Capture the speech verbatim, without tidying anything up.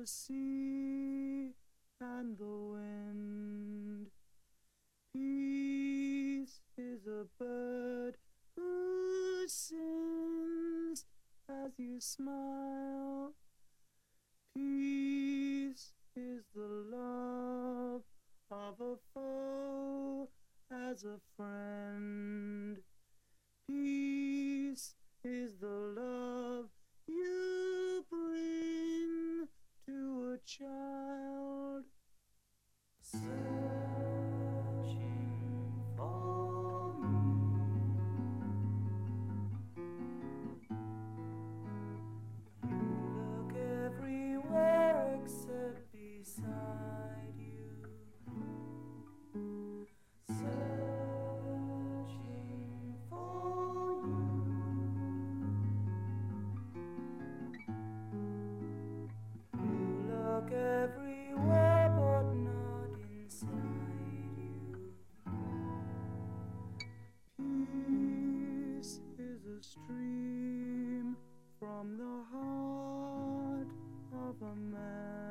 the sea and the wind. Peace is a bird who sings as you smile. Peace is the love of a foe as a friend. Peace is the love you bring to a child. Searching for me. You look everywhere except beside you. Searching for you. You look everywhere but not inside you. Peace is a stream from the heart of a man.